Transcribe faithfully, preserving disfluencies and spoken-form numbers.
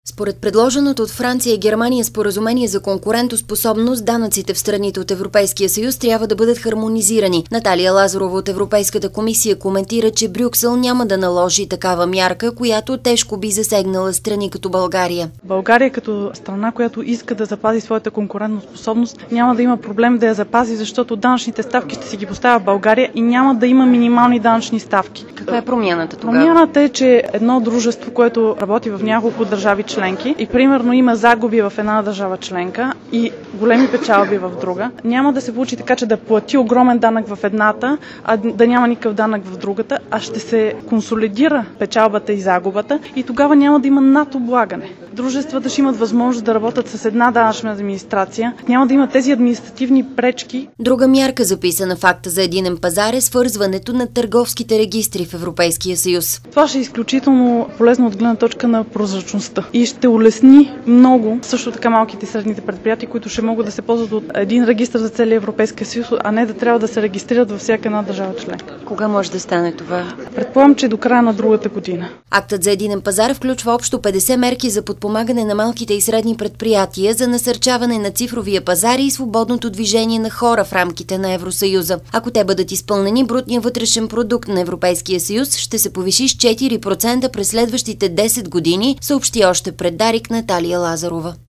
Според предложеното от Франция и Германия споразумение за конкурентоспособност, данъците в страните от Европейския съюз трябва да бъдат хармонизирани. Наталия Лазарова от Европейската комисия коментира, че Брюксел няма да наложи такава мярка, която тежко би засегнала страни като България. България като страна, която иска да запази своята конкурентоспособност, няма да има проблем да я запази, защото данъчните ставки ще си ги поставя в България и няма да има минимални данъчни ставки. Каква е промяната тогава? Промяната е, че едно дружество, което работи в няколко държави членки и примерно има загуби в една държава членка и големи печалби в друга, няма да се получи така, че да плати огромен данък в едната, а да няма никакъв данък в другата, а ще се консолидира печалбата и загубата и тогава няма да има надоблагане. Дружествата ще имат възможност да работят с една данъчна администрация, няма да има тези административни пречки. Друга мярка, записана в акта за единен пазар, е свързването на търговските регистри в Европейския съюз. Това ще е изключително полезно от гледна точка на прозрачността и ще улесни много също така малките и средните предприятия, които ще могат да се ползват от един регистр за целия Европейския съюз, а не да трябва да се регистрират във всяка една държава членка. Кога може да стане това? Предполагам, че до края на другата година. Актът за единен пазар включва общо петдесет мерки за подпомагане на малките и средни предприятия, за насърчаване на цифровия пазар и свободното движение на хора в рамките на Евросъюза. Ако те бъдат изпълнени, брутният вътрешен продукт на Европейския съюз ще се повиши с четири процента през следващите десет години, съобщи още пред Дарик Наталия Лазарова.